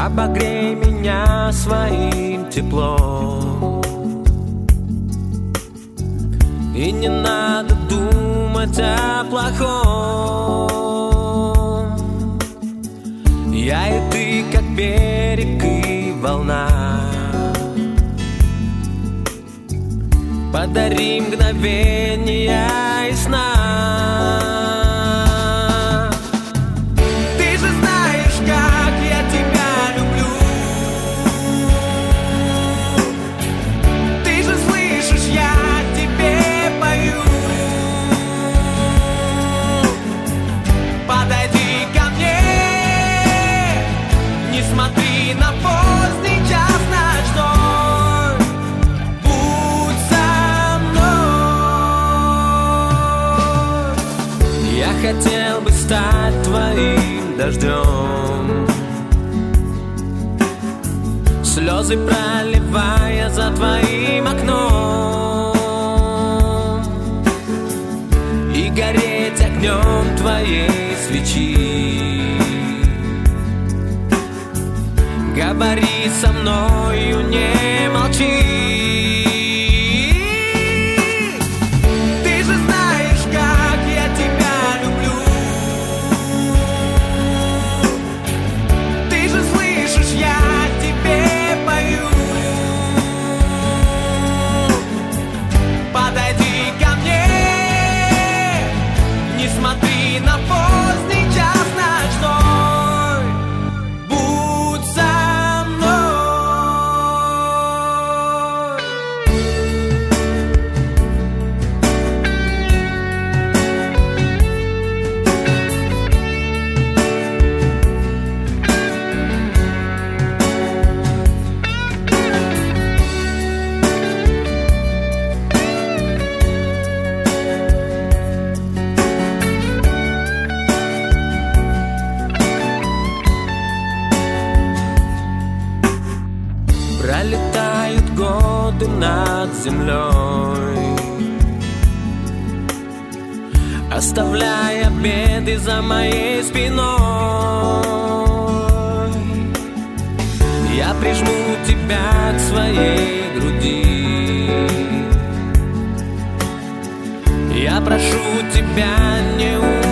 Обогрей меня своим теплом, и не надо думать о плохом. Я и ты, как берег и волна. Подари мгновения и сна. Ты же знаешь, как я тебя люблю. Ты же слышишь, я тебе пою. Подойди ко мне, не смотри на поздний час ночной. Будь со мной. Я хотел бы стать твоим дождем, слезы проливая за твоим окном, и гореть огнем твоей свечи. Говори со мною, не молчи. Ты же знаешь, как я тебя люблю. Ты же слышишь, я тебе пою. Подойди ко мне, не смотри на поздний час ночной. Будь со мной. Пролетают годы над землей, оставляя беды за моей спиной. Я прижму тебя к своей груди. Я прошу тебя, не уходи.